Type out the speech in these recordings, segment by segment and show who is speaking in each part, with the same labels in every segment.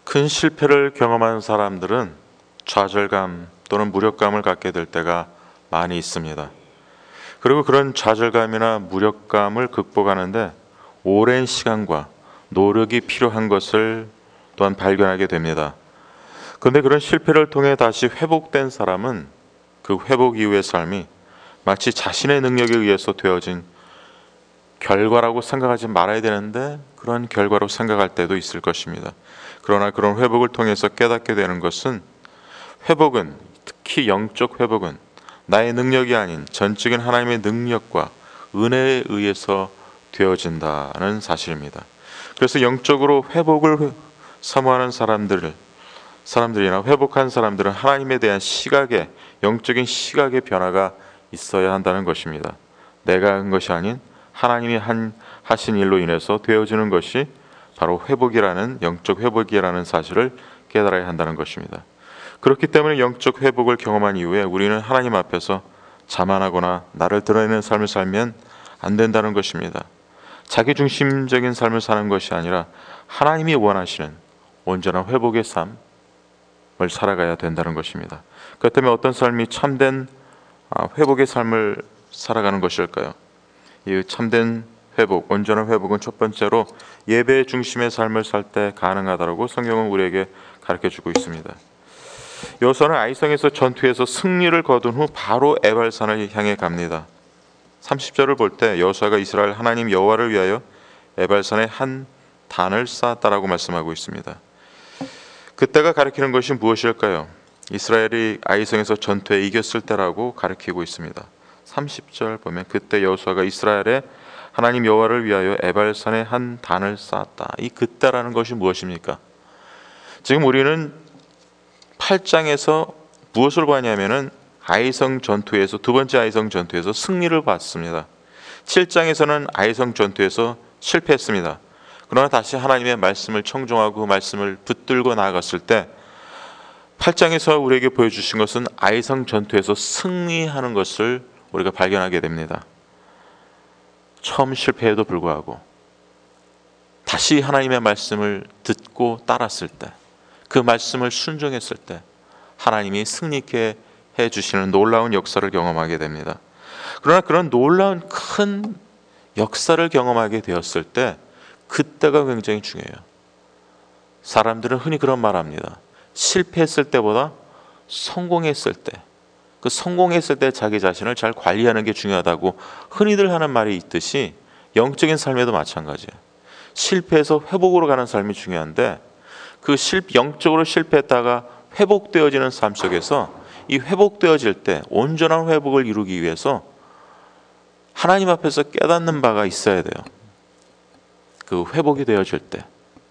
Speaker 1: 큰 실패를 경험한 사람들은 좌절감 또는 무력감을 갖게 될 때가 많이 있습니다. 그리고 그런 좌절감이나 무력감을 극복하는데 오랜 시간과 노력이 필요한 것을 또한 발견하게 됩니다. 그런데 그런 실패를 통해 다시 회복된 사람은 그 회복 이후의 삶이 마치 자신의 능력에 의해서 되어진 결과라고 생각하지 말아야 되는데 그런 결과로 생각할 때도 있을 것입니다. 그러나 그런 회복을 통해서 깨닫게 되는 것은 회복은, 특히 영적 회복은 나의 능력이 아닌 전적인 하나님의 능력과 은혜에 의해서 되어진다는 사실입니다. 그래서 영적으로 회복을 사모하는 사람들이나 회복한 사람들은 하나님에 대한 시각에, 영적인 시각의 변화가 있어야 한다는 것입니다. 내가 한 것이 아닌 하나님이 하신 일로 인해서 되어지는 것이 바로 회복이라는, 영적 회복이라는 사실을 깨달아야 한다는 것입니다. 그렇기 때문에 영적 회복을 경험한 이후에 우리는 하나님 앞에서 자만하거나 나를 드러내는 삶을 살면 안 된다는 것입니다. 자기중심적인 삶을 사는 것이 아니라 하나님이 원하시는 온전한 회복의 삶을 살아가야 된다는 것입니다. 그렇기 때문에 어떤 삶이 참된 회복의 삶을 살아가는 것일까요? 이 참된 회복, 온전한 회복은 첫 번째로 예배 중심의 삶을 살 때 가능하다고 성경은 우리에게 가르쳐주고 있습니다. 여호수아는 아이성에서 전투에서 승리를 거둔 후 바로 에발산을 향해 갑니다. 30절을 볼 때 여호수아가 이스라엘 하나님 여호와를 위하여 에발산에 한 단을 쌓았다라고 말씀하고 있습니다. 그때가 가리키는 것이 무엇일까요? 이스라엘이 아이성에서 전투에 이겼을 때라고 가리키고 있습니다. 30절 보면 그때 여호수아가 이스라엘의 하나님 여호와를 위하여 에발산에 한 단을 쌓았다. 이 그때라는 것이 무엇입니까? 지금 우리는 8장에서 무엇을 봤냐면은 아이성 전투에서, 두 번째 아이성 전투에서 승리를 봤습니다. 7장에서는 아이성 전투에서 실패했습니다. 그러나 다시 하나님의 말씀을 청종하고 그 말씀을 붙들고 나아갔을 때 8장에서 우리에게 보여주신 것은 아이성 전투에서 승리하는 것을 우리가 발견하게 됩니다. 처음 실패에도 불구하고 다시 하나님의 말씀을 듣고 따랐을 때, 그 말씀을 순종했을 때 하나님이 승리케 해주시는 놀라운 역사를 경험하게 됩니다. 그러나 그런 놀라운 큰 역사를 경험하게 되었을 때 그때가 굉장히 중요해요. 사람들은 흔히 그런 말 합니다. 실패했을 때보다 성공했을 때, 그 성공했을 때 자기 자신을 잘 관리하는 게 중요하다고 흔히들 하는 말이 있듯이 영적인 삶에도 마찬가지예요. 실패해서 회복으로 가는 삶이 중요한데 그 영적으로 실패했다가 회복되어지는 삶 속에서 이 회복되어질 때 온전한 회복을 이루기 위해서 하나님 앞에서 깨닫는 바가 있어야 돼요. 그 회복이 되어질 때,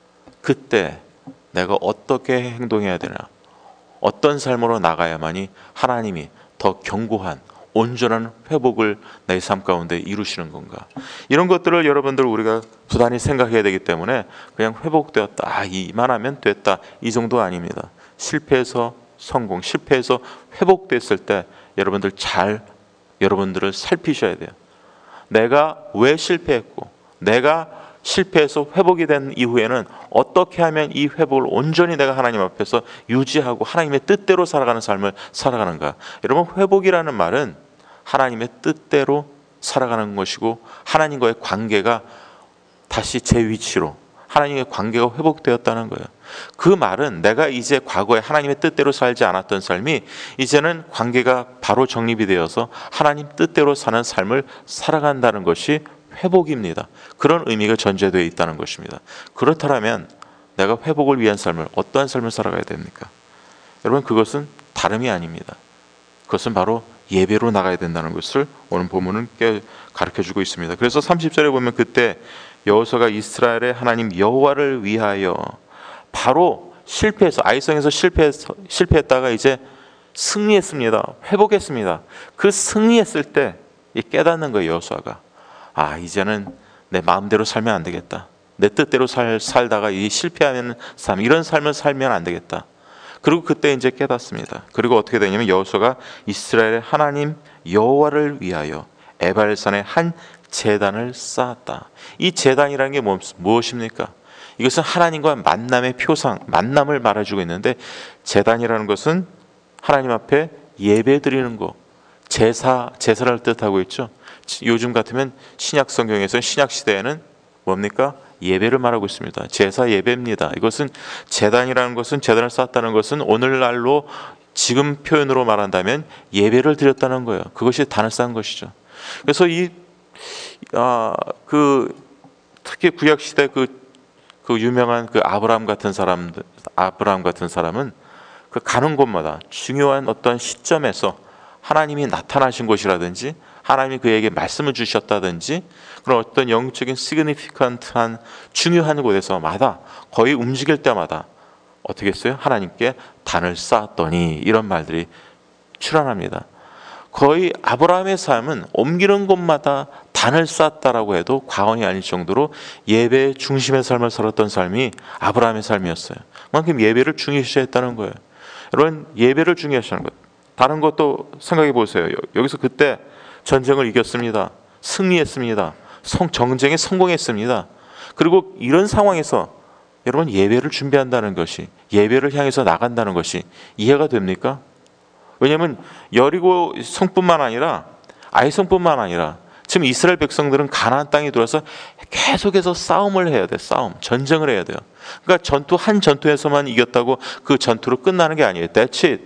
Speaker 1: 그때 내가 어떻게 행동해야 되나, 어떤 삶으로 나가야만이 하나님이 더 견고한 온전한 회복을 내 삶 가운데 이루시는 건가, 이런 것들을 여러분들 우리가 부단히 생각해야 되기 때문에 그냥 회복되었다, 이만하면 됐다, 이 정도 아닙니다. 실패해서 성공, 실패해서 회복됐을 때 여러분들을 살피셔야 돼요. 내가 왜 실패했고, 내가 실패해서 회복이 된 이후에는 어떻게 하면 이 회복을 온전히 내가 하나님 앞에서 유지하고 하나님의 뜻대로 살아가는 삶을 살아가는가. 여러분, 회복이라는 말은 하나님의 뜻대로 살아가는 것이고 하나님과의 관계가 다시 제 위치로, 하나님의 관계가 회복되었다는 거예요. 그 말은 내가 이제 과거에 하나님의 뜻대로 살지 않았던 삶이 이제는 관계가 바로 정립이 되어서 하나님 뜻대로 사는 삶을 살아간다는 것이 회복입니다. 그런 의미가 전제되어 있다는 것입니다. 그렇다면 내가 회복을 위한 삶을, 어떠한 삶을 살아가야 됩니까? 여러분, 그것은 다름이 아닙니다. 그것은 바로 예배로 나가야 된다는 것을 오늘 본문은 가르쳐주고 있습니다. 그래서 30절에 보면 그때 여호수아가 이스라엘의 하나님 여호와를 위하여, 바로 실패해서, 아이성에서 실패했다가 이제 승리했습니다. 회복했습니다. 그 승리했을 때 깨닫는 거예요. 여호수아가 이제는 내 마음대로 살면 안 되겠다. 내 뜻대로 살다가 이 실패하는 삶, 이런 삶을 살면 안 되겠다. 그리고 그때 이제 깨닫습니다. 그리고 어떻게 되냐면 여호수아가 이스라엘의 하나님 여호와를 위하여 에발산에 한 제단을 쌓았다. 이 제단이라는 게 무엇입니까? 이것은 하나님과 만남의 표상, 만남을 말해주고 있는데, 제단이라는 것은 하나님 앞에 예배 드리는 거, 제사를 뜻하고 있죠. 요즘 같으면 신약 성경에서 신약 시대에는 뭡니까? 예배를 말하고 있습니다. 제사 예배입니다. 이것은 제단이라는 것은, 제단을 쌓았다는 것은 오늘날로 지금 표현으로 말한다면 예배를 드렸다는 거예요. 그것이 단을 쌓은 것이죠. 그래서 특히 구약 시대 그 유명한 아브라함 같은 사람은 그 가는 곳마다 중요한 어떤 시점에서 하나님이 나타나신 곳이라든지 하나님이 그에게 말씀을 주셨다든지 그런 어떤 영적인 시그니피컨트한 중요한 곳에서마다 거의 움직일 때마다 어떻게 했어요? 하나님께 단을 쌓았더니 이런 말들이 출현합니다. 거의 아브라함의 삶은 옮기는 곳마다 단을 쌓았다라고 해도 과언이 아닐 정도로 예배 중심의 삶을 살았던 삶이 아브라함의 삶이었어요. 그만큼 예배를 중요시했다는 거예요. 여러분, 예배를 중요시하는 것, 다른 것도 생각해 보세요. 여기서 그때 전쟁을 이겼습니다. 승리했습니다. 정쟁에 성공했습니다. 그리고 이런 상황에서 여러분, 예배를 준비한다는 것이, 예배를 향해서 나간다는 것이 이해가 됩니까? 왜냐하면 여리고 성뿐만 아니라 아이 성뿐만 아니라 지금 이스라엘 백성들은 가나안 땅에 들어와서 계속해서 싸움을 해야 돼. 전쟁을 해야 돼요. 그러니까 한 전투에서만 이겼다고 그 전투로 끝나는 게 아니에요. That's it.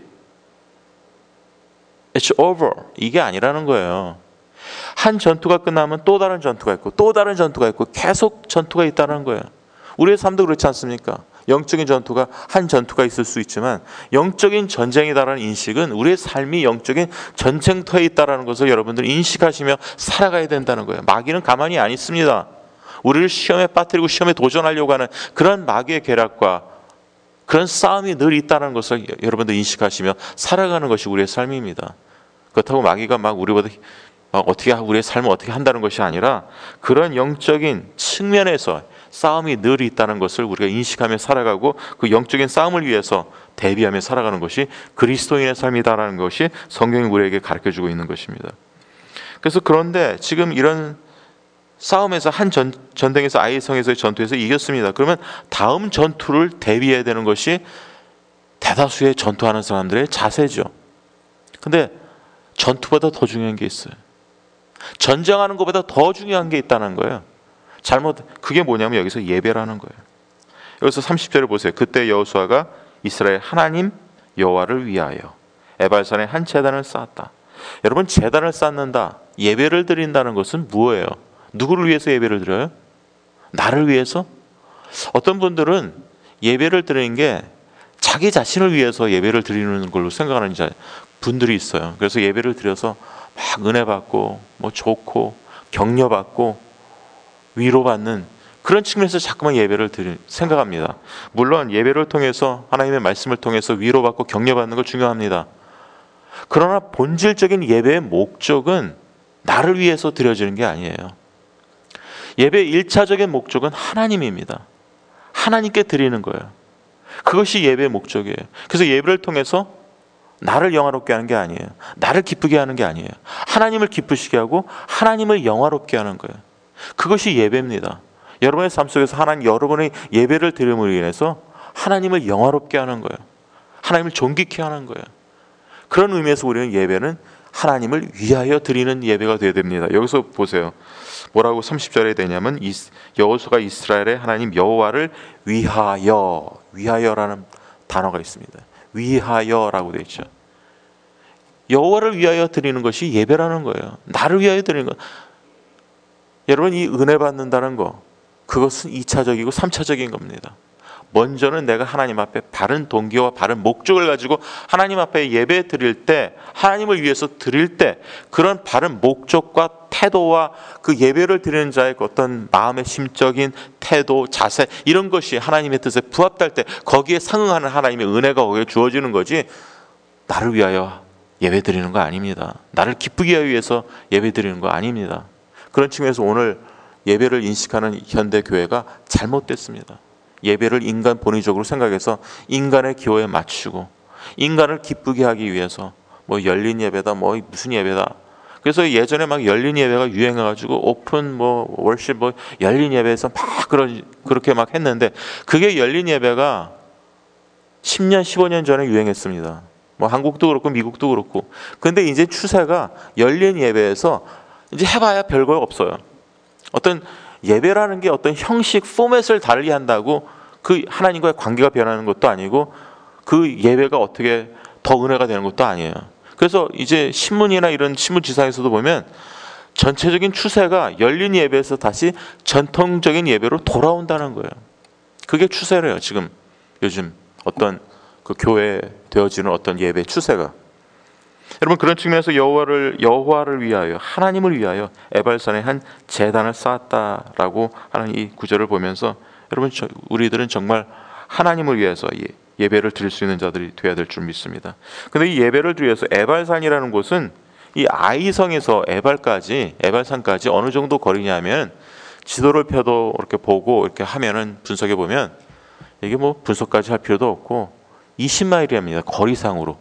Speaker 1: It's over. 이게 아니라는 거예요. 한 전투가 끝나면 또 다른 전투가 있고 또 다른 전투가 있고 계속 전투가 있다는 거예요. 우리의 삶도 그렇지 않습니까? 영적인 전투가 한 전투가 있을 수 있지만 영적인 전쟁이다라는 인식은 우리의 삶이 영적인 전쟁터에 있다는 것을 여러분들 인식하시며 살아가야 된다는 거예요. 마귀는 가만히 안 있습니다. 우리를 시험에 빠뜨리고 시험에 도전하려고 하는 그런 마귀의 계략과 그런 싸움이 늘 있다는 것을 여러분들 인식하시며 살아가는 것이 우리의 삶입니다. 그렇다고 마귀가 막 우리보다 우리의 삶을 어떻게 한다는 것이 아니라 그런 영적인 측면에서 싸움이 늘 있다는 것을 우리가 인식하며 살아가고 그 영적인 싸움을 위해서 대비하며 살아가는 것이 그리스도인의 삶이다라는 것이 성경이 우리에게 가르쳐주고 있는 것입니다. 그래서 그런데 지금 이런 싸움에서 한 전쟁에서 아이성에서의 전투에서 이겼습니다. 그러면 다음 전투를 대비해야 되는 것이 대다수의 전투하는 사람들의 자세죠. 근데 전투보다 더 중요한 게 있어요. 전쟁하는 것보다 더 중요한 게 있다는 거예요. 그게 뭐냐면 여기서 예배라는 거예요. 여기서 30절을 보세요. 그때 여호수아가 이스라엘 하나님 여호와를 위하여 에발산에 한 제단을 쌓았다. 여러분, 제단을 쌓는다, 예배를 드린다는 것은 뭐예요? 누구를 위해서 예배를 드려요? 나를 위해서? 어떤 분들은 예배를 드리는 게 자기 자신을 위해서 예배를 드리는 걸로 생각하는 분들이 있어요. 그래서 예배를 드려서 막 은혜 받고 좋고 격려 받고 위로받는 그런 측면에서 자꾸만 예배를 생각합니다. 물론 예배를 통해서 하나님의 말씀을 통해서 위로받고 격려받는 거 중요합니다. 그러나 본질적인 예배의 목적은 나를 위해서 드려지는 게 아니에요. 예배의 1차적인 목적은 하나님입니다. 하나님께 드리는 거예요. 그것이 예배의 목적이에요. 그래서 예배를 통해서 나를 영화롭게 하는 게 아니에요. 나를 기쁘게 하는 게 아니에요. 하나님을 기쁘시게 하고 하나님을 영화롭게 하는 거예요. 그것이 예배입니다. 여러분의 삶 속에서 여러분의 예배를 드림으로 인해서 하나님을 영화롭게 하는 거예요. 하나님을 존귀케 하는 거예요. 그런 의미에서 우리는 예배는 하나님을 위하여 드리는 예배가 되어야 됩니다. 여기서 보세요. 뭐라고 30절에 되냐면 여호수아가 이스라엘의 하나님 여호와를 위하여라는 단어가 있습니다. 위하여라고 되어 있죠. 여호와를 위하여 드리는 것이 예배라는 거예요. 나를 위하여 드리는 것. 여러분, 이 은혜 받는다는 거, 그것은 2차적이고 3차적인 겁니다. 먼저는 내가 하나님 앞에 바른 동기와 바른 목적을 가지고 하나님 앞에 예배 드릴 때, 하나님을 위해서 드릴 때 그런 바른 목적과 태도와 그 예배를 드리는 자의 어떤 마음의 심적인 태도, 자세, 이런 것이 하나님의 뜻에 부합할 때 거기에 상응하는 하나님의 은혜가 거기에 주어지는 거지, 나를 위하여 예배 드리는 거 아닙니다. 나를 기쁘게 하기 위해서 예배 드리는 거 아닙니다. 그런 측면에서 오늘 예배를 인식하는 현대 교회가 잘못됐습니다. 예배를 인간 본위적으로 생각해서 인간의 기호에 맞추고 인간을 기쁘게 하기 위해서 열린 예배다, 무슨 예배다, 그래서 예전에 막 열린 예배가 유행해가지고 오픈 월십 열린 예배에서 막 그렇게 막 했는데, 그게 열린 예배가 10년 15년 전에 유행했습니다. 한국도 그렇고 미국도 그렇고. 근데 이제 추세가 열린 예배에서 이제 해봐야 별거 없어요. 어떤 예배라는 게 어떤 형식 포맷을 달리 한다고 그 하나님과의 관계가 변하는 것도 아니고, 그 예배가 어떻게 더 은혜가 되는 것도 아니에요. 그래서 이제 신문이나 이런 신문 지상에서도 보면 전체적인 추세가 열린 예배에서 다시 전통적인 예배로 돌아온다는 거예요. 그게 추세래요. 지금 요즘 어떤 그 교회에 되어지는 어떤 예배 추세가. 여러분, 그런 측면에서 여호와를 위하여, 하나님을 위하여 에발산에 한 제단을 쌓았다라고 하는 이 구절을 보면서, 여러분, 우리들은 정말 하나님을 위해서 예배를 드릴 수 있는 자들이 되어야 될 줄 믿습니다. 근데 이 예배를 드리기 위해서 에발산이라는 곳은 이 아이성에서 에발산까지 어느 정도 거리냐면, 지도를 펴도 이렇게 보고 이렇게 하면은 분석해 보면 이게 분석까지 할 필요도 없고 20마일이랍니다. 거리상으로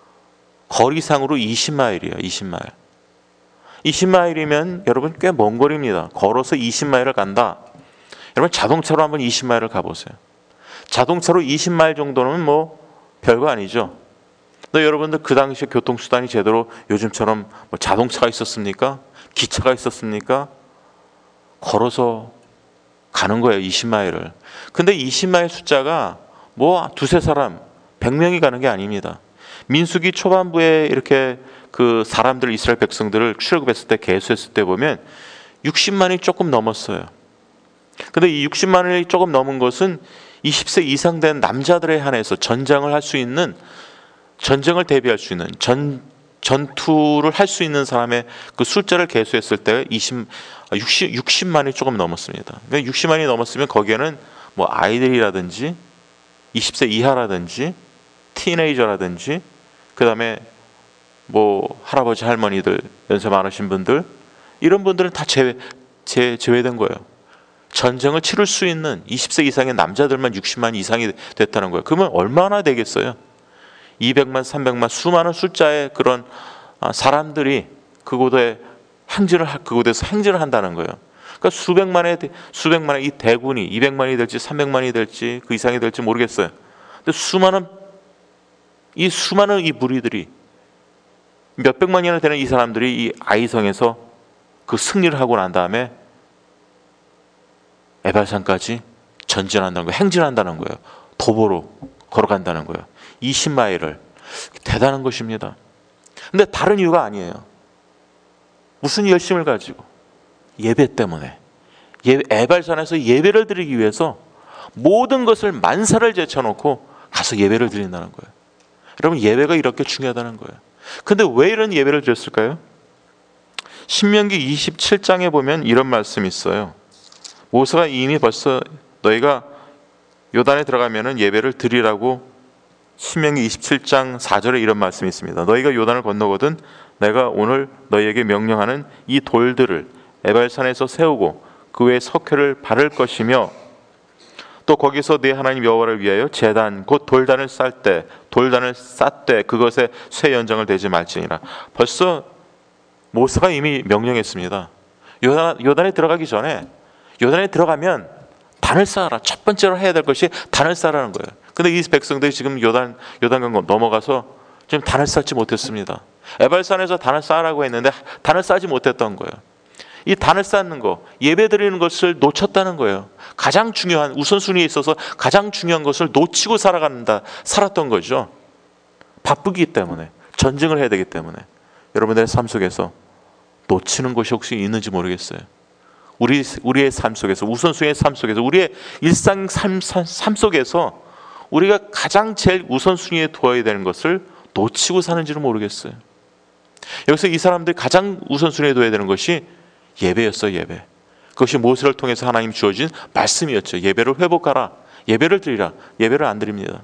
Speaker 1: 20마일이에요. 20마일. 20마일이면 여러분 꽤 먼 거리입니다. 걸어서 20마일을 간다. 여러분, 자동차로 한번 20마일을 가보세요. 자동차로 20마일 정도는 별거 아니죠. 근데 여러분들 그 당시에 교통수단이 제대로 요즘처럼 자동차가 있었습니까? 기차가 있었습니까? 걸어서 가는 거예요. 20마일을. 근데 20마일 숫자가 두세 사람, 100명이 가는 게 아닙니다. 민수기 초반부에 이렇게 그 사람들, 이스라엘 백성들을 출애굽했을 때 계수했을 때 보면 60만이 조금 넘었어요. 근데 이 60만이 조금 넘은 것은 20세 이상 된 남자들에 한해서 전쟁을 할 수 있는, 전쟁을 대비할 수 있는, 전투를 할 수 있는 사람의 그 숫자를 계수했을 때 60만이 조금 넘었습니다. 그러니까 60만이 넘었으면 거기에는 아이들이라든지 20세 이하라든지 티네이저라든지, 그 다음에 할아버지 할머니들, 연세 많으신 분들, 이런 분들은 다 제외된 거예요. 전쟁을 치를 수 있는 20세 이상의 남자들만 60만 이상이 됐다는 거예요. 그러면 얼마나 되겠어요? 200만, 300만 수많은 숫자의 그런 사람들이 그곳에서 행진을 한다는 거예요. 그러니까 수백만의 이 대군이 200만이 될지 300만이 될지 그 이상이 될지 모르겠어요. 근데 수많은 이 무리들이, 몇백만이나 되는 이 사람들이 이 아이성에서 그 승리를 하고 난 다음에 에발산까지 전진한다는 거예요. 행진한다는 거예요. 도보로 걸어간다는 거예요. 20마일을. 대단한 것입니다. 근데 다른 이유가 아니에요. 무슨 열심을 가지고? 예배 때문에. 에발산에서 예배를 드리기 위해서 모든 것을 만사를 제쳐놓고 가서 예배를 드린다는 거예요. 여러분, 예배가 이렇게 중요하다는 거예요. 근데 왜 이런 예배를 드렸을까요? 신명기 27장에 보면 이런 말씀이 있어요. 모세가 이미 벌써 너희가 요단에 들어가면은 예배를 드리라고 신명기 27장 4절에 이런 말씀이 있습니다. 너희가 요단을 건너거든 내가 오늘 너희에게 명령하는 이 돌들을 에발산에서 세우고 그 외에 석회를 바를 것이며, 또 거기서 네 하나님 여호와를 위하여 제단 곧 돌단을 쌓되 그것에 쇠 연장을 대지 말지니라. 벌써 모세가 이미 명령했습니다. 요단에 들어가기 전에, 요단에 들어가면 단을 쌓아라. 첫 번째로 해야 될 것이 단을 쌓으라는 거예요. 근데 이 백성들이 지금 요단강 넘어가서 지금 단을 쌓지 못했습니다. 에발산에서 단을 쌓으라고 했는데 단을 쌓지 못했던 거예요. 이 단을 쌓는 거, 예배 드리는 것을 놓쳤다는 거예요. 가장 중요한, 우선순위에 있어서 가장 중요한 것을 놓치고 살았던 거죠. 바쁘기 때문에, 전쟁을 해야 되기 때문에. 여러분들의 삶 속에서 놓치는 것이 혹시 있는지 모르겠어요. 우리의 삶 속에서, 우선순위의 삶 속에서, 우리의 일상 삶 속에서 우리가 가장 제일 우선순위에 두어야 되는 것을 놓치고 사는지는 모르겠어요. 여기서 이 사람들이 가장 우선순위에 둬야 되는 것이 예배였어요. 예배. 그것이 모세를 통해서 하나님 주어진 말씀이었죠. 예배를 회복하라. 예배를 드리라. 예배를 안 드립니다.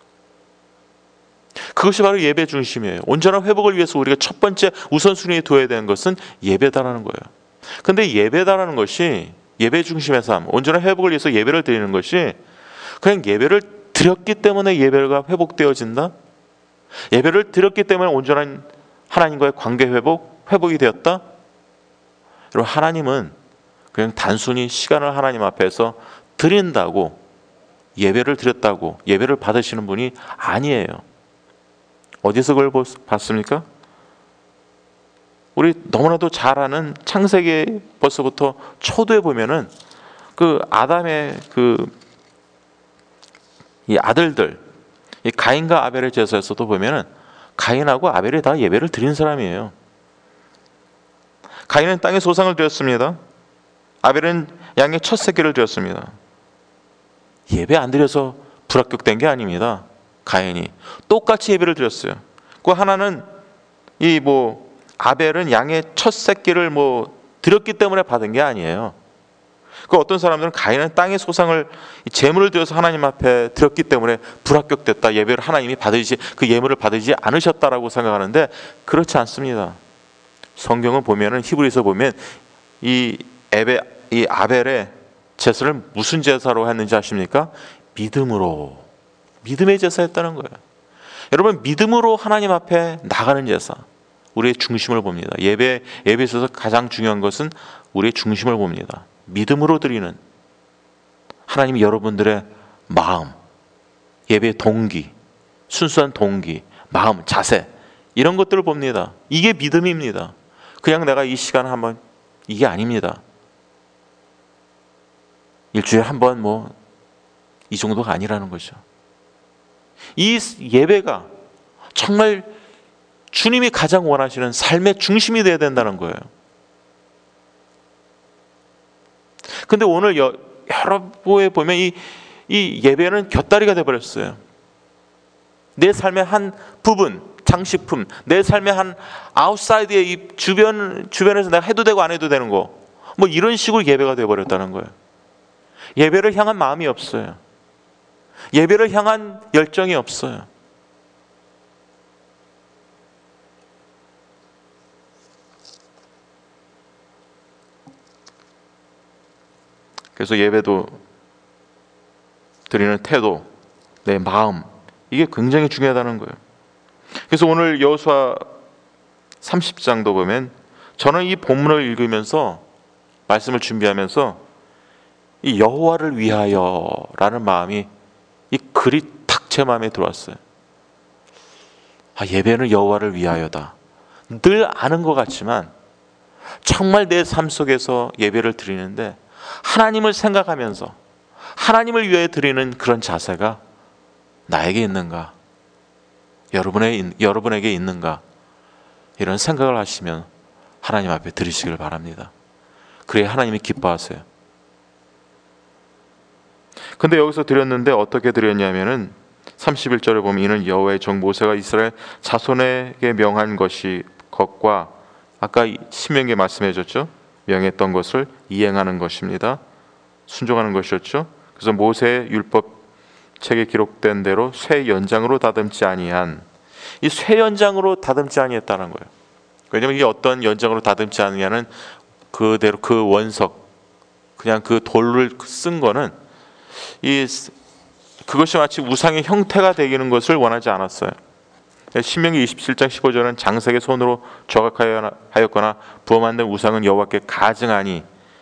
Speaker 1: 그것이 바로 예배 중심이에요. 온전한 회복을 위해서 우리가 첫 번째 우선순위에 둬야 되는 것은 예배다라는 거예요. 근데 예배다라는 것이, 예배 중심의 삶, 온전한 회복을 위해서 예배를 드리는 것이 그냥 예배를 드렸기 때문에 예배가 회복되어진다? 예배를 드렸기 때문에 온전한 하나님과의 관계 회복? 회복이 되었다? 여러분, 하나님은 그냥 단순히 시간을 하나님 앞에서 드린다고, 예배를 드렸다고 예배를 받으시는 분이 아니에요. 어디서 그걸 봤습니까? 우리 너무나도 잘 아는 창세기 벌써부터 초도에 보면은 그 아담의 이 아들들, 이 가인과 아벨의 제사에서도 보면은 가인하고 아벨이 다 예배를 드린 사람이에요. 가인은 땅에 소상을 드렸습니다. 아벨은 양의 첫 새끼를 드렸습니다. 예배 안 드려서 불합격된 게 아닙니다. 가인이 똑같이 예배를 드렸어요. 그 하나는 아벨은 양의 첫 새끼를 드렸기 때문에 받은 게 아니에요. 그 어떤 사람들은 가인은 땅의 소상을 제물을 드려서 하나님 앞에 드렸기 때문에 불합격됐다, 예배를 하나님이 받으시 그 예물을 받으지 않으셨다라고 생각하는데 그렇지 않습니다. 성경을 보면은 히브리서 보면 이 아벨의 제사를 무슨 제사로 했는지 아십니까? 믿음의 제사였다는 거예요. 여러분, 믿음으로 하나님 앞에 나가는 제사, 우리의 중심을 봅니다. 예배에 있어서 가장 중요한 것은 우리의 중심을 봅니다. 믿음으로 드리는 하나님이 여러분들의 마음, 예배의 동기, 순수한 동기, 마음, 자세, 이런 것들을 봅니다. 이게 믿음입니다. 그냥 내가 이 시간 한번, 이게 아닙니다. 일주일에 한 번 이 정도가 아니라는 거죠. 이 예배가 정말 주님이 가장 원하시는 삶의 중심이 되어야 된다는 거예요. 근데 오늘 여러분에 보면 이 예배는 곁다리가 되어버렸어요. 내 삶의 한 부분, 장식품, 내 삶의 한 아웃사이드의 이 주변에서 내가 해도 되고 안 해도 되는 거, 이런 식으로 예배가 되어버렸다는 거예요. 예배를 향한 마음이 없어요. 예배를 향한 열정이 없어요. 그래서 예배도 드리는 태도, 내 마음, 이게 굉장히 중요하다는 거예요. 그래서 오늘 여호수아 30장도 보면 저는 이 본문을 읽으면서 말씀을 준비하면서 이 여호와를 위하여라는 마음이, 이 글이 탁 제 마음에 들어왔어요. 예배는 여호와를 위하여다. 늘 아는 것 같지만 정말 내 삶 속에서 예배를 드리는데 하나님을 생각하면서 하나님을 위해 드리는 그런 자세가 나에게 있는가, 여러분에게 있는가, 이런 생각을 하시면 하나님 앞에 드리시길 바랍니다. 그래야 하나님이 기뻐하세요. 근데 여기서 드렸는데 어떻게 드렸냐면은 31절에 보면 이는 여호와의 종 모세가 이스라엘 자손에게 명한 것과 아까 신명기에 말씀해 줬죠. 명했던 것을 이행하는 것입니다. 순종하는 것이었죠. 그래서 모세의 율법책에 기록된 대로 쇠 연장으로 다듬지 아니한, 이 쇠 연장으로 다듬지 아니했다는 거예요. 왜냐하면 이게 어떤 연장으로 다듬지 않느냐는 그대로 그 원석, 그냥 그 돌을 쓴 거는 그것이 마치 우상의 형태가 되기는 것을 원하지 않았어요. 신명기 27장 15절은 장색의 손으로 조각하였거나 부어 만든 우상은 여호와께 가증하니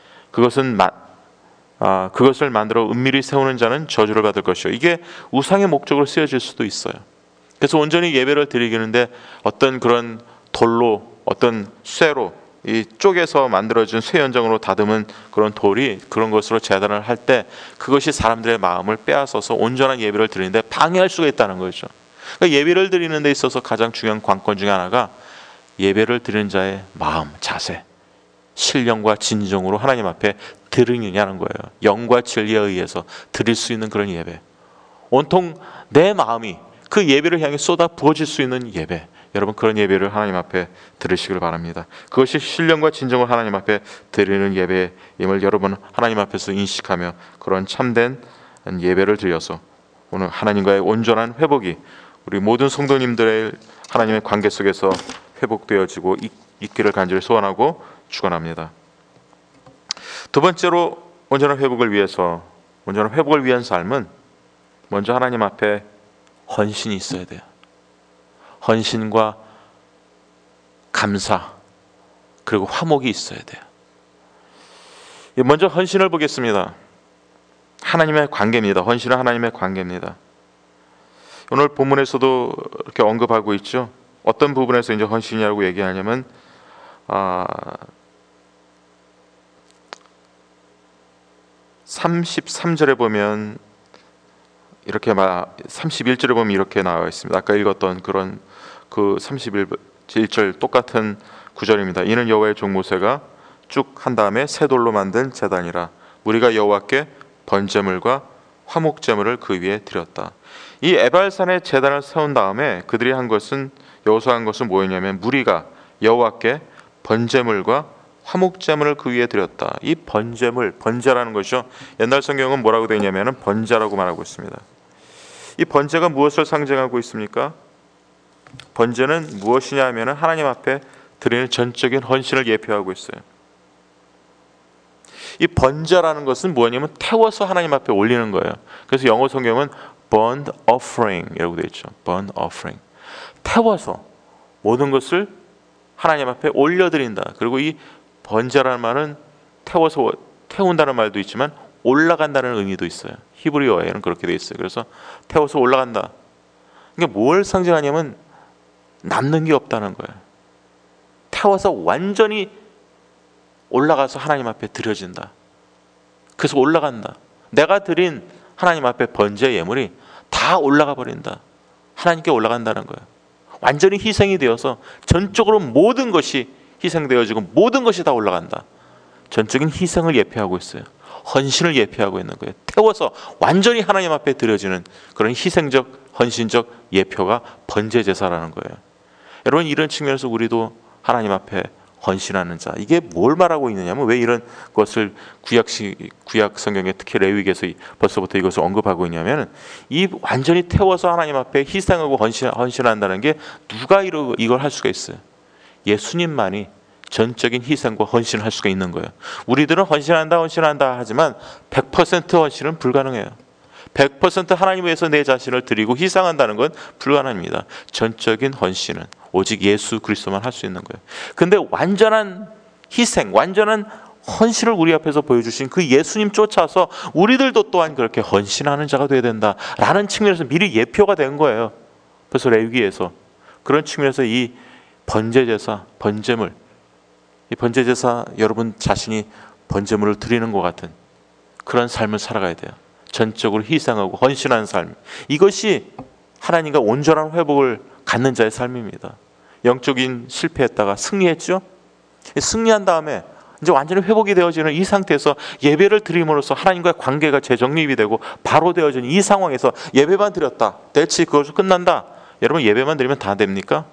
Speaker 1: 그것을 만들어 은밀히 세우는 자는 저주를 받을 것이요. 이게 우상의 목적으로 쓰여질 수도 있어요. 그래서 온전히 예배를 드리기는데 어떤 그런 돌로, 어떤 쇠로, 이 쪽에서 만들어진 쇠 연장으로 다듬은 그런 돌이 그런 것으로 제단을 할 때 그것이 사람들의 마음을 빼앗아서 온전한 예배를 드리는데 방해할 수가 있다는 거죠. 그러니까 예배를 드리는 데 있어서 가장 중요한 관건 중에 하나가 예배를 드리는 자의 마음, 자세, 신령과 진정으로 하나님 앞에 드리느냐는 거예요. 영과 진리에 의해서 드릴 수 있는 그런 예배, 온통 내 마음이 그 예배를 향해 쏟아 부어질 수 있는 예배, 여러분 그런 예배를 하나님 앞에 드리시길 바랍니다. 그것이 신령과 진정을 하나님 앞에 드리는 예배임을 여러분 하나님 앞에서 인식하며 그런 참된 예배를 드려서 오늘 하나님과의 온전한 회복이 우리 모든 성도님들의 하나님의 관계 속에서 회복되어지고 있기를 간절히 소원하고 축원합니다. 두 번째로 온전한 회복을 위한 삶은 먼저 하나님 앞에 헌신이 있어야 돼요. 헌신과 감사, 그리고 화목이 있어야 돼요. 먼저 헌신을 보겠습니다. 하나님의 관계입니다. 헌신은 하나님의 관계입니다. 오늘 본문에서도 이렇게 언급하고 있죠. 어떤 부분에서 이제 헌신이라고 얘기하냐면 33절에 보면 이렇게 31절에 보면 이렇게 나와 있습니다. 아까 읽었던 그런 그 31절 똑같은 구절입니다. 이는 여호와의 종 모세가 쭉 한 다음에 새 돌로 만든 제단이라 우리가 여호와께 번제물과 화목제물을 그 위에 드렸다. 이 에발산에 제단을 세운 다음에 그들이 한 것은 여호수아가 한 것은 뭐였냐면 무리가 여호와께 번제물과 화목제물을 그 위에 드렸다. 이 번제물, 번제라는 것이요. 옛날 성경은 뭐라고 되어 있냐면 번제라고 말하고 있습니다. 이 번제가 무엇을 상징하고 있습니까? 번제는 무엇이냐 하면 하나님 앞에 드리는 전적인 헌신을 예표하고 있어요. 이 번제라는 것은 뭐냐면 태워서 하나님 앞에 올리는 거예요. 그래서 영어 성경은 burnt offering이라고 되어 있죠. burnt offering. 태워서 모든 것을 하나님 앞에 올려드린다. 그리고 이 번제라는 말은 태워서 태운다는 말도 있지만 올라간다는 의미도 있어요. 히브리어에는 그렇게 되어 있어요. 그래서 태워서 올라간다. 그러니까 뭘 상징하냐면 남는 게 없다는 거예요. 태워서 완전히 올라가서 하나님 앞에 드려진다. 그래서 올라간다. 내가 드린 하나님 앞에 번제 예물이 다 올라가 버린다. 하나님께 올라간다는 거예요. 완전히 희생이 되어서 전적으로 모든 것이 희생되어지고 모든 것이 다 올라간다. 전적인 희생을 예표하고 있어요. 헌신을 예표하고 있는 거예요. 태워서 완전히 하나님 앞에 드려지는 그런 희생적 헌신적 예표가 번제 제사라는 거예요. 여러분, 이런 측면에서 우리도 하나님 앞에 헌신하는 자, 이게 뭘 말하고 있느냐면 왜 이런 것을 구약 성경에 특히 레위기에서 벌써부터 이것을 언급하고 있냐면 이 완전히 태워서 하나님 앞에 희생하고 헌신한다는 게 누가 이걸 할 수가 있어요? 예수님만이 전적인 희생과 헌신을 할 수가 있는 거예요. 우리들은 헌신한다 하지만 100% 헌신은 불가능해요. 100% 하나님 위해서 내 자신을 드리고 희생한다는 건 불가능합니다. 전적인 헌신은 오직 예수 그리스도만 할 수 있는 거예요. 근데 완전한 희생, 완전한 헌신을 우리 앞에서 보여주신 그 예수님 쫓아서 우리들도 또한 그렇게 헌신하는 자가 되어야 된다라는 측면에서 미리 예표가 된 거예요. 그래서 레위기에서 그런 측면에서 이 번제제사, 번제물, 이 번제제사 여러분 자신이 번제물을 드리는 것 같은 그런 삶을 살아가야 돼요. 전적으로 희생하고 헌신하는 삶. 이것이 하나님과 온전한 회복을 갖는 자의 삶입니다. 영적인 실패했다가 승리했죠. 승리한 다음에 이제 완전히 회복이 되어지는 이 상태에서 예배를 드림으로써 하나님과의 관계가 재정립이 되고 바로 되어지는 이 상황에서 예배만 드렸다. 대체 그것으로 끝난다. 여러분, 예배만 드리면 다 됩니까?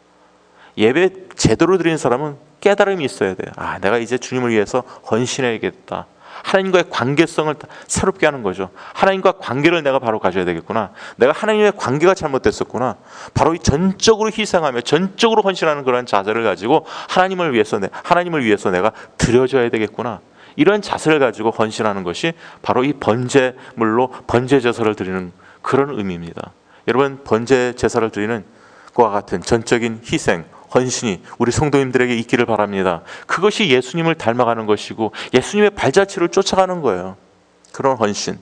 Speaker 1: 예배 제대로 드리는 사람은 깨달음이 있어야 돼요. 내가 이제 주님을 위해서 헌신해야겠다. 하나님과의 관계성을 새롭게 하는 거죠. 하나님과 관계를 내가 바로 가져야 되겠구나. 내가 하나님의 관계가 잘못됐었구나. 바로 이 전적으로 희생하며 전적으로 헌신하는 그런 자세를 가지고 하나님을 위해서 내가 드려져야 되겠구나. 이런 자세를 가지고 헌신하는 것이 바로 이 번제물로 번제 제사를 드리는 그런 의미입니다. 여러분, 번제 제사를 드리는 것과 같은 전적인 희생, 헌신이 우리 성도님들에게 있기를 바랍니다. 그것이 예수님을 닮아가는 것이고 예수님의 발자취를 쫓아가는 거예요. 그런 헌신.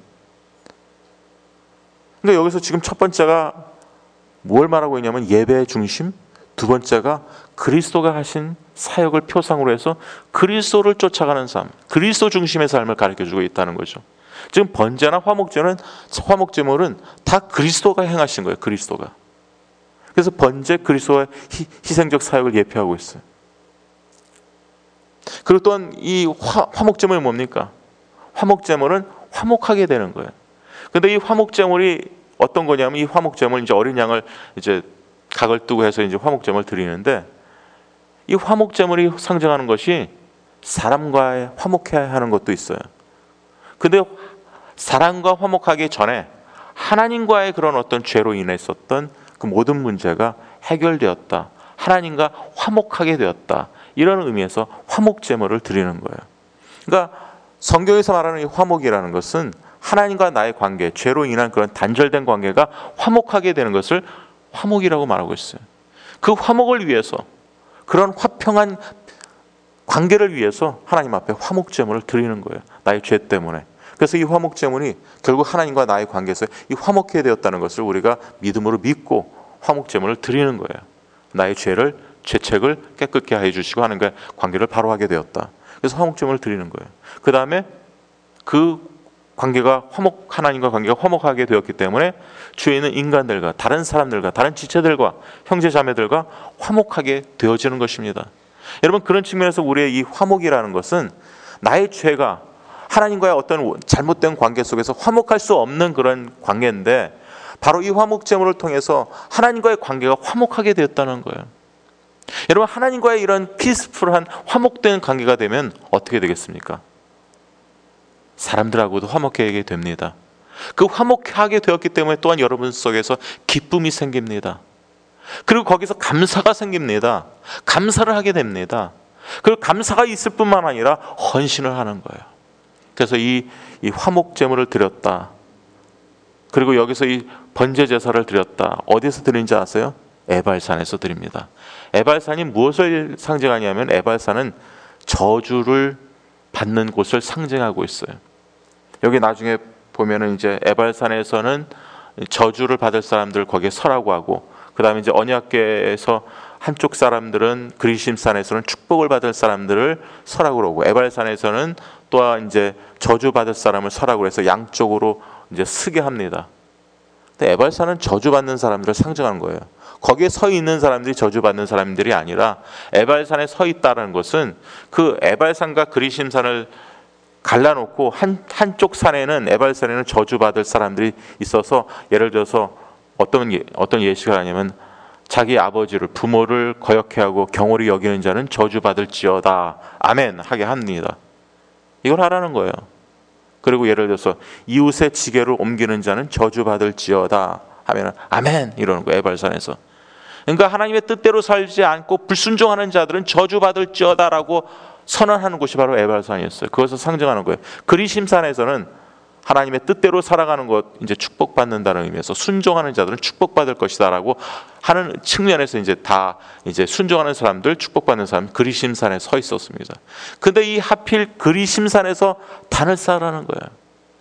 Speaker 1: 그러니까 여기서 지금 첫 번째가 뭘 말하고 있냐면 예배 중심, 두 번째가 그리스도가 하신 사역을 표상으로 해서 그리스도를 쫓아가는 삶, 그리스도 중심의 삶을 가르쳐주고 있다는 거죠. 지금 번제나 화목제물은 다 그리스도가 행하신 거예요. 그리스도가. 그래서 번제 그리스도의 희생적 사역을 예표하고 있어요. 그리고 또한 이 화목제물이 뭡니까? 화목제물은 화목하게 되는 거예요. 근데 이 화목제물이 어떤 거냐면 이 화목제물 이제 어린 양을 이제 각을 뜨고 해서 이제 화목제물을 드리는데 이 화목제물이 상징하는 것이 사람과 화목해야 하는 것도 있어요. 근데 사람과 화목하기 전에 하나님과의 그런 어떤 죄로 인했었던 그 모든 문제가 해결되었다. 하나님과 화목하게 되었다. 이런 의미에서 화목제물을 드리는 거예요. 그러니까 성경에서 말하는 이 화목이라는 것은 하나님과 나의 관계, 죄로 인한 그런 단절된 관계가 화목하게 되는 것을 화목이라고 말하고 있어요. 그 화목을 위해서 그런 화평한 관계를 위해서 하나님 앞에 화목제물을 드리는 거예요. 나의 죄 때문에. 그래서 이 화목제물이 결국 하나님과 나의 관계에서 이 화목해야 되었다는 것을 우리가 믿음으로 믿고 화목제물을 드리는 거예요. 나의 죄책을 깨끗게 해 주시고 하나님과의 관계를 바로 하게 되었다. 그래서 화목제물을 드리는 거예요. 그 다음에 그 관계가 하나님과 관계가 화목하게 되었기 때문에 주위에 있는 인간들과 다른 사람들과 다른 지체들과 형제 자매들과 화목하게 되어지는 것입니다. 여러분, 그런 측면에서 우리의 이 화목이라는 것은 나의 죄가 하나님과의 어떤 잘못된 관계 속에서 화목할 수 없는 그런 관계인데, 바로 이 화목제물을 통해서 하나님과의 관계가 화목하게 되었다는 거예요. 여러분, 하나님과의 이런 피스풀한 화목된 관계가 되면 어떻게 되겠습니까? 사람들하고도 화목하게 됩니다. 그 화목하게 되었기 때문에 또한 여러분 속에서 기쁨이 생깁니다. 그리고 거기서 감사가 생깁니다. 감사를 하게 됩니다. 그리고 감사가 있을 뿐만 아니라 헌신을 하는 거예요. 그래서 이 화목제물을 드렸다. 그리고 여기서 이 번제제사를 드렸다. 어디서 드린지 아세요? 에발산에서 드립니다. 에발산이 무엇을 상징하냐면, 에발산은 저주를 받는 곳을 상징하고 있어요. 여기 나중에 보면은 이제 에발산에서는 저주를 받을 사람들 거기에 서라고 하고, 그 다음에 이제 언약궤에서 한쪽 사람들은 그리심산에서는 축복을 받을 사람들을 서라고 그러고, 에발산에서는 또한 이제 저주 받을 사람을 서라고 해서 양쪽으로 이제 서게 합니다. 근데 에발산은 저주 받는 사람들을 상징하는 거예요. 거기에 서 있는 사람들이 저주 받는 사람들이 아니라, 에발산에 서 있다는 것은 그 에발산과 그리심산을 갈라놓고 한쪽 산에는, 에발산에는 저주받을 사람들이 있어서, 예를 들어서 어떤 예시가 하냐면, 자기 아버지를, 부모를 거역해하고 경홀히 여기는 자는 저주받을지어다 아멘 하게 합니다. 이걸 하라는 거예요. 그리고 예를 들어서 이웃의 지게를 옮기는 자는 저주받을지어다 하면 아멘 이러는 거예요. 에발산에서. 그러니까 하나님의 뜻대로 살지 않고 불순종하는 자들은 저주받을지어다라고 선언하는 곳이 바로 에발산이었어요. 그것을 상징하는 거예요. 그리심산에서는 하나님의 뜻대로 살아가는 것, 이제 축복받는다는 의미에서 순종하는 자들은 축복받을 것이다라고 하는 측면에서 이제 다 이제 순종하는 사람들, 축복받는 사람, 그리심산에 서 있었습니다. 근데 이 하필 그리심산에서 단을 쌓으라는 거예요.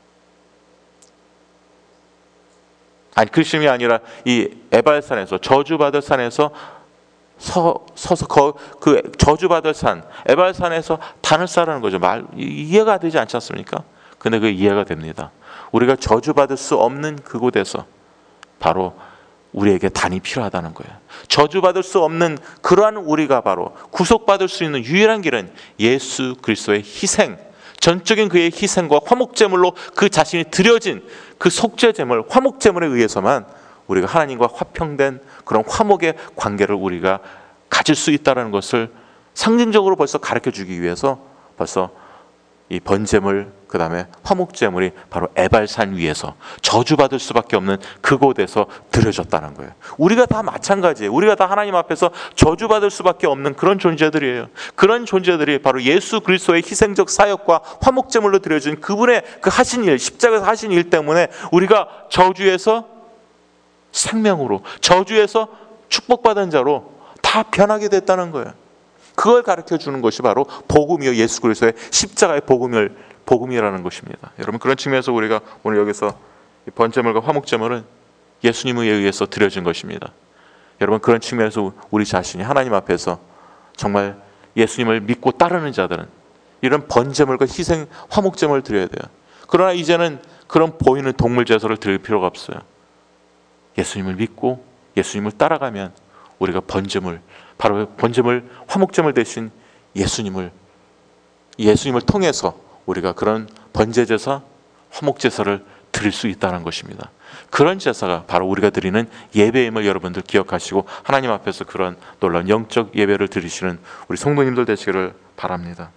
Speaker 1: 아니, 그리심이 아니라 이 에발산에서, 저주받을 산에서 서서 그 저주받을 산, 에발산에서 단을 쌓으라는 거죠. 이해가 되지 않지 않습니까? 근데 그게 이해가 됩니다. 우리가 저주받을 수 없는 그곳에서 바로 우리에게 단이 필요하다는 거예요. 저주받을 수 없는 그러한 우리가 바로 구속받을 수 있는 유일한 길은 예수 그리스도의 희생, 전적인 그의 희생과 화목제물로 그 자신이 드려진 그 속죄제물, 화목제물에 의해서만 우리가 하나님과 화평된 그런 화목의 관계를 우리가 가질 수 있다는 것을 상징적으로 벌써 가르쳐주기 위해서 벌써 이 번제물, 그 다음에 화목제물이 바로 에발산 위에서 저주받을 수밖에 없는 그곳에서 드려졌다는 거예요. 우리가 다 마찬가지예요. 우리가 다 하나님 앞에서 저주받을 수밖에 없는 그런 존재들이에요. 그런 존재들이 바로 예수 그리스도의 희생적 사역과 화목제물로 드려진 그분의 그 하신 일, 십자가에서 하신 일 때문에 우리가 저주에서 생명으로, 저주에서 축복받은 자로 다 변하게 됐다는 거예요. 그걸 가르쳐주는 것이 바로 복음이요, 예수 그리스도의 십자가의 복음이라는 것입니다. 여러분, 그런 측면에서 우리가 오늘 여기서 번제물과 화목제물은 예수님에 의해서 드려진 것입니다. 여러분, 그런 측면에서 우리 자신이 하나님 앞에서 정말 예수님을 믿고 따르는 자들은 이런 번제물과 희생, 화목제물을 드려야 돼요. 그러나 이제는 그런 보이는 동물 제사를 드릴 필요가 없어요. 예수님을 믿고 예수님을 따라가면 우리가 번제물, 바로 번제물, 화목제물 대신 예수님을 통해서 우리가 그런 번제제사, 화목제사를 드릴 수 있다는 것입니다. 그런 제사가 바로 우리가 드리는 예배임을 여러분들 기억하시고 하나님 앞에서 그런 놀라운 영적 예배를 드리시는 우리 성도님들 되시기를 바랍니다.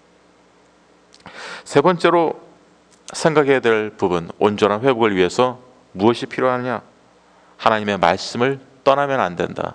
Speaker 1: 세 번째로 생각해야 될 부분, 온전한 회복을 위해서 무엇이 필요하냐? 하나님의 말씀을 떠나면 안 된다.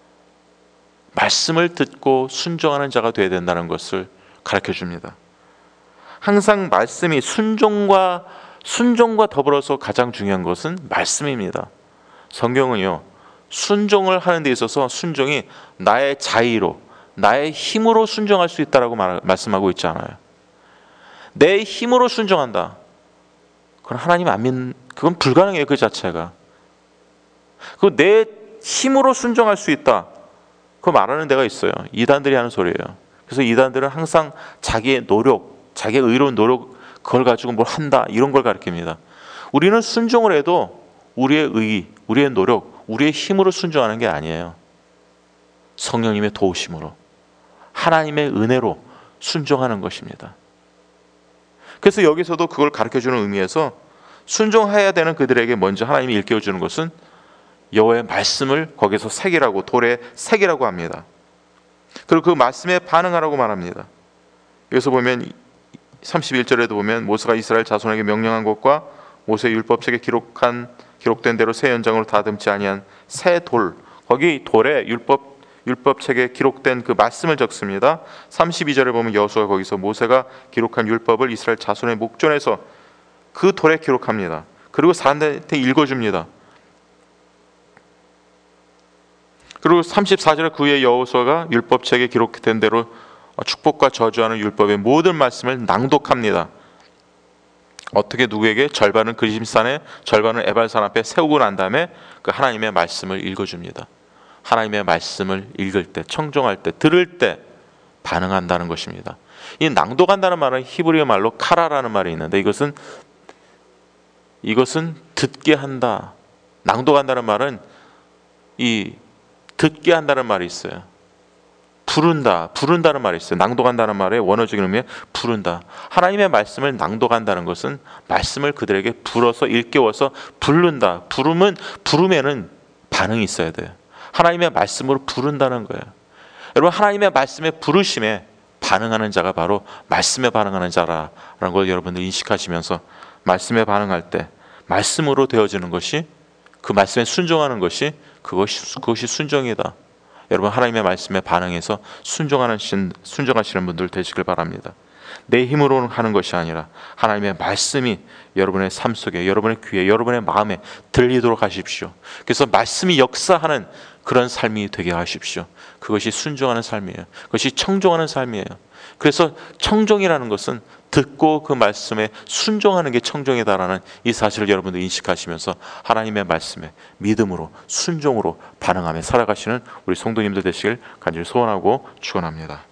Speaker 1: 말씀을 듣고 순종하는 자가 되어야 된다는 것을 가르쳐 줍니다. 항상 말씀이 순종과 더불어서 가장 중요한 것은 말씀입니다. 성경은요, 순종을 하는 데 있어서 순종이 나의 자의로, 나의 힘으로 순종할 수 있다라고 말씀하고 있지 않아요. 내 힘으로 순종한다. 그건 하나님 안 믿는, 그건 불가능해요. 그 자체가. 그 내 힘으로 순종할 수 있다. 그거 말하는 데가 있어요. 이단들이 하는 소리예요. 그래서 이단들은 항상 자기의 노력, 자기의 의로운 노력, 그걸 가지고 뭘 한다, 이런 걸 가르칩니다. 우리는 순종을 해도 우리의 의, 우리의 노력, 우리의 힘으로 순종하는 게 아니에요. 성령님의 도우심으로, 하나님의 은혜로 순종하는 것입니다. 그래서 여기서도 그걸 가르쳐주는 의미에서 순종해야 되는 그들에게 먼저 하나님이 일깨워주는 것은 여호와의 말씀을 거기서 새기라고, 돌에 새기라고 합니다. 그리고 그 말씀에 반응하라고 말합니다. 여기서 보면 31절에도 보면 모세가 이스라엘 자손에게 명령한 것과 모세의 율법책에 기록된 대로 새 연장으로 다듬지 아니한 새 돌, 거기 돌에 율법책에 기록된 그 말씀을 적습니다. 32절에 보면 여호수아가 거기서 모세가 기록한 율법을 이스라엘 자손의 목전에서 그 돌에 기록합니다. 그리고 사람들한테 읽어줍니다. 그리고 34절에 그 후에 여호수아가 율법책에 기록된 대로 축복과 저주하는 율법의 모든 말씀을 낭독합니다. 어떻게 누구에게? 절반은 그리심산에, 절반은 에발산 앞에 세우고 난 다음에 그 하나님의 말씀을 읽어줍니다. 하나님의 말씀을 읽을 때, 청종할 때, 들을 때 반응한다는 것입니다. 이 낭독한다는 말은 히브리어 말로 카라라는 말이 있는데 이것은 듣게 한다. 낭독한다는 말은 이 듣게 한다는 말이 있어요. 부른다는 말이 있어요. 낭독한다는 말의 원어적인 의미에 부른다. 하나님의 말씀을 낭독한다는 것은 말씀을 그들에게 불어서 일깨워서 부른다. 부르면은 반응이 있어야 돼요. 하나님의 말씀으로 부른다는 거예요. 여러분, 하나님의 말씀에 부르심에 반응하는 자가 바로 말씀에 반응하는 자라는 걸 여러분들 인식하시면서 말씀에 반응할 때 말씀으로 되어지는 것이, 그 말씀에 순종하는 것이 그것이 순종이다. 여러분, 하나님의 말씀에 반응해서 순종하시는 분들 되시길 바랍니다. 내 힘으로 하는 것이 아니라 하나님의 말씀이 여러분의 삶 속에, 여러분의 귀에, 여러분의 마음에 들리도록 하십시오. 그래서 말씀이 역사하는 그런 삶이 되게 하십시오. 그것이 순종하는 삶이에요. 그것이 청종하는 삶이에요. 그래서 청종이라는 것은 듣고 그 말씀에 순종하는 게 청종이다라는 이 사실을 여러분들 인식하시면서 하나님의 말씀에 믿음으로, 순종으로 반응하며 살아가시는 우리 성도님들 되시길 간절히 소원하고 축원합니다.